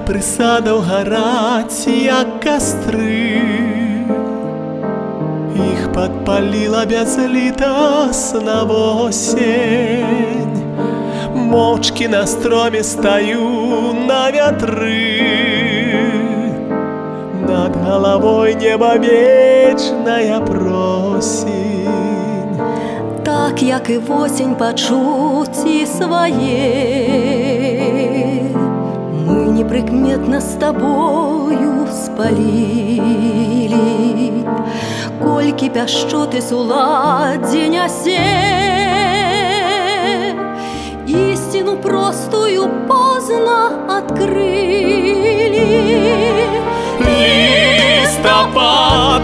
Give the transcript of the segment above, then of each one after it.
прысадаў гараць, як кастры. Іх падпаліла бязлітасна восень. Моўчкі на строме стаю на вятры. Над галавой неба вечная просень. Так, як і восень пачуцці свае, мы непрыкметна з табою спалілі. Колькі пяшчоты суладдзе нясе, истину простую поздно открыли. Листопад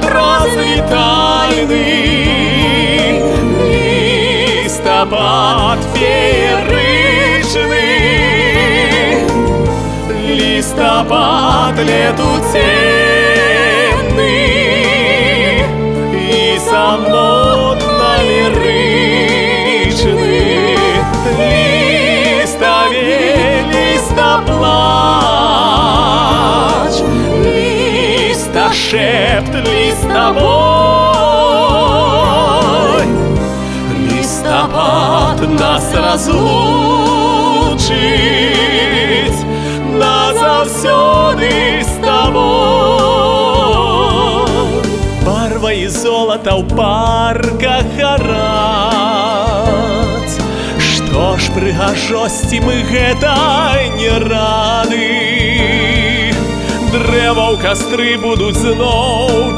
развитальный, листопад фееричный, листопад лету ценный и самотно-лиричный. Листоплач, листошепт, листобой. Листопад нас разлучить назавсёды с тобой. Барва и золото ў парках гараць. Што ж прыгажосці мы гэтай не рады. Дрэва ў кастры будуць зноў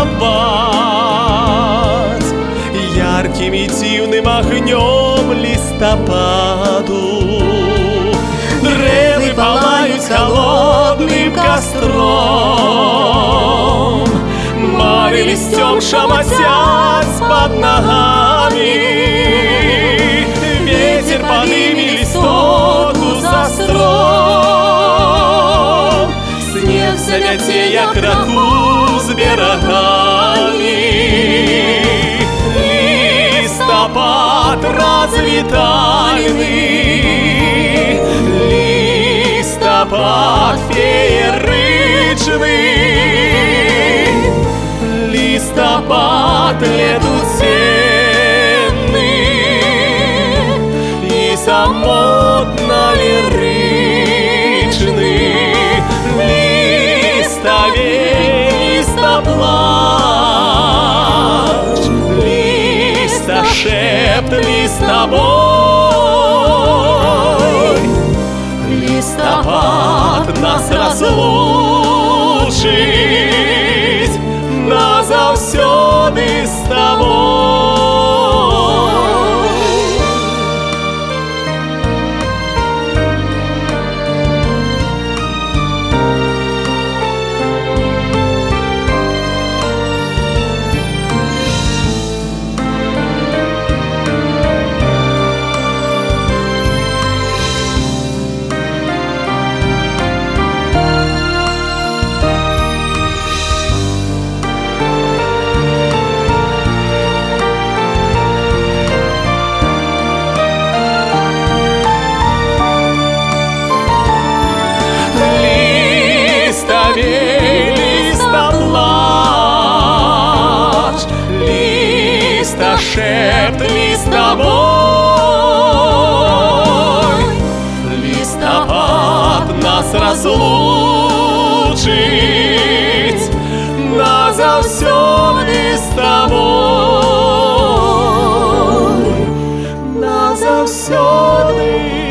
чараваць яркім і дзіўным агнём лістападу. Дрэвы палаюць халодным кастром, мары лісцём шамацяць пад нагамі. Ветер подыми листоту за стром, снег замяце, як раку з берагамі. Листопад развитальный, листопад фееричный, листопад лету ценный, самотно-лиричный. Листоплач, листошепт, листобой. Листопад нас разлучить назавсёды с тобой. Листоплач, листошепт, листобой. Листопад нас разлучить назавсёды с тобой. Назавсёды.